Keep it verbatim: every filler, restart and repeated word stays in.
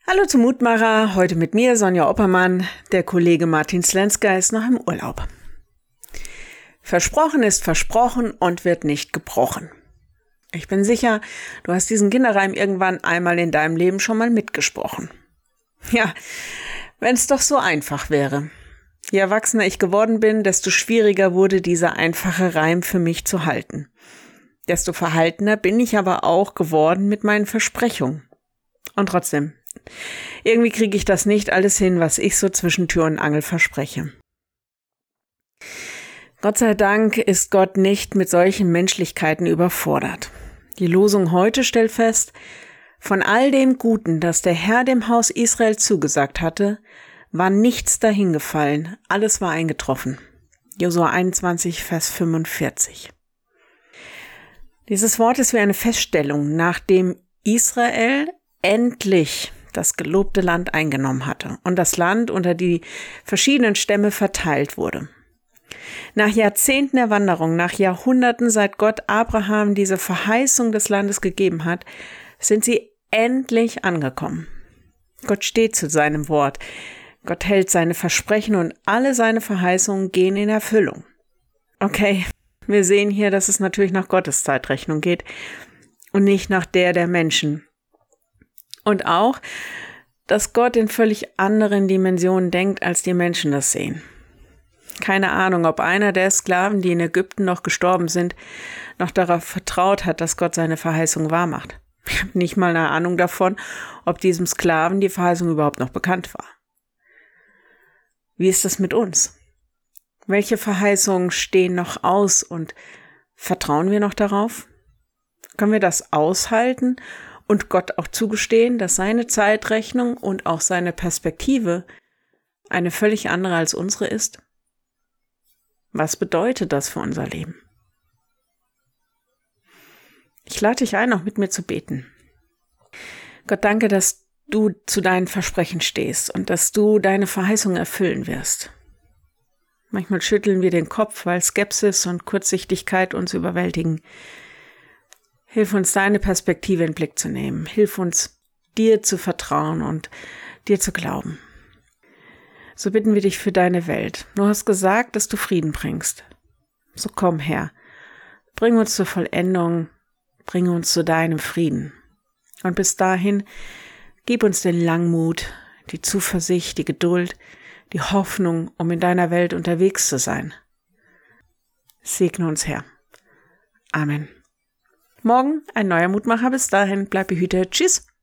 Hallo zum Mutmacher, heute mit mir Sonja Oppermann. Der Kollege Martin Slenska ist noch im Urlaub. Versprochen ist versprochen und wird nicht gebrochen. Ich bin sicher, du hast diesen Kinderreim irgendwann einmal in deinem Leben schon mal mitgesprochen. Ja, wenn es doch so einfach wäre. Je erwachsener ich geworden bin, desto schwieriger wurde dieser einfache Reim für mich zu halten. Desto verhaltener bin ich aber auch geworden mit meinen Versprechungen. Und trotzdem, irgendwie kriege ich das nicht alles hin, was ich so zwischen Tür und Angel verspreche. Gott sei Dank ist Gott nicht mit solchen Menschlichkeiten überfordert. Die Losung heute stellt fest, von all dem Guten, das der Herr dem Haus Israel zugesagt hatte, war nichts dahingefallen, alles war eingetroffen. Josua einundzwanzig, Vers fünfundvierzig. Dieses Wort ist wie eine Feststellung, nachdem Israel endlich das gelobte Land eingenommen hatte und das Land unter die verschiedenen Stämme verteilt wurde. Nach Jahrzehnten der Wanderung, nach Jahrhunderten, seit Gott Abraham diese Verheißung des Landes gegeben hat, sind sie endlich angekommen. Gott steht zu seinem Wort. Gott hält seine Versprechen und alle seine Verheißungen gehen in Erfüllung. Okay, wir sehen hier, dass es natürlich nach Gottes Zeitrechnung geht und nicht nach der der Menschen. Und auch, dass Gott in völlig anderen Dimensionen denkt, als die Menschen das sehen. Keine Ahnung, ob einer der Sklaven, die in Ägypten noch gestorben sind, noch darauf vertraut hat, dass Gott seine Verheißung wahrmacht. Ich habe nicht mal eine Ahnung davon, ob diesem Sklaven die Verheißung überhaupt noch bekannt war. Wie ist das mit uns? Welche Verheißungen stehen noch aus und vertrauen wir noch darauf? Können wir das aushalten und Gott auch zugestehen, dass seine Zeitrechnung und auch seine Perspektive eine völlig andere als unsere ist? Was bedeutet das für unser Leben? Ich lade dich ein, auch mit mir zu beten. Gott, danke, dass du zu deinen Versprechen stehst und dass du deine Verheißungen erfüllen wirst. Manchmal schütteln wir den Kopf, weil Skepsis und Kurzsichtigkeit uns überwältigen. Hilf uns, deine Perspektive in den Blick zu nehmen. Hilf uns, dir zu vertrauen und dir zu glauben. So bitten wir dich für deine Welt. Du hast gesagt, dass du Frieden bringst. So komm, Herr. Bring uns zur Vollendung. Bring uns zu deinem Frieden. Und bis dahin, gib uns den Langmut, die Zuversicht, die Geduld, die Hoffnung, um in deiner Welt unterwegs zu sein. Segne uns, Herr. Amen. Morgen ein neuer Mutmacher. Bis dahin, bleib behütet. Tschüss.